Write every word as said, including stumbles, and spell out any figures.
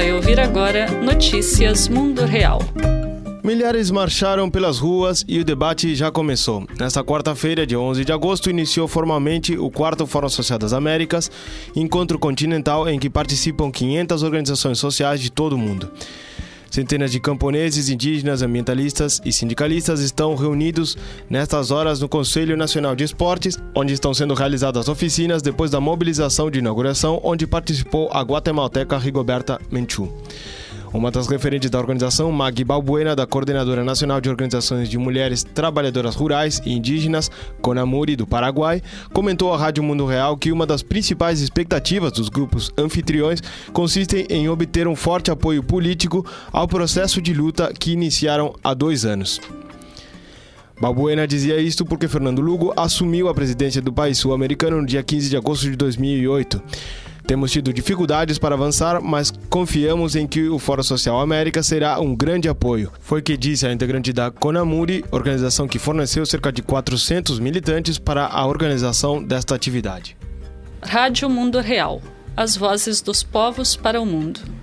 vai ouvir agora Notícias Mundo Real. Milhares marcharam pelas ruas e o debate já começou. Nesta quarta-feira, dia onze de agosto, iniciou formalmente o quarto Fórum Social das Américas, encontro continental em que participam quinhentas organizações sociais de todo o mundo. Centenas de camponeses, indígenas, ambientalistas e sindicalistas estão reunidos nestas horas no Conselho Nacional de Esportes, onde estão sendo realizadas oficinas depois da mobilização de inauguração, onde participou a guatemalteca Rigoberta Menchú. Uma das referentes da organização, Maggie Balbuena, da Coordenadora Nacional de Organizações de Mulheres Trabalhadoras Rurais e Indígenas, CONAMURI, do Paraguai, comentou à Rádio Mundo Real que uma das principais expectativas dos grupos anfitriões consistem em obter um forte apoio político ao processo de luta que iniciaram há dois anos. Balbuena dizia isto porque Fernando Lugo assumiu a presidência do país sul-americano no dia quinze de agosto de dois mil e oito. Temos tido dificuldades para avançar, mas confiamos em que o Fórum Social América será um grande apoio. Foi o que disse a integrante da CONAMURI, organização que forneceu cerca de quatrocentos militantes para a organização desta atividade. Rádio Mundo Real. As vozes dos povos para o mundo.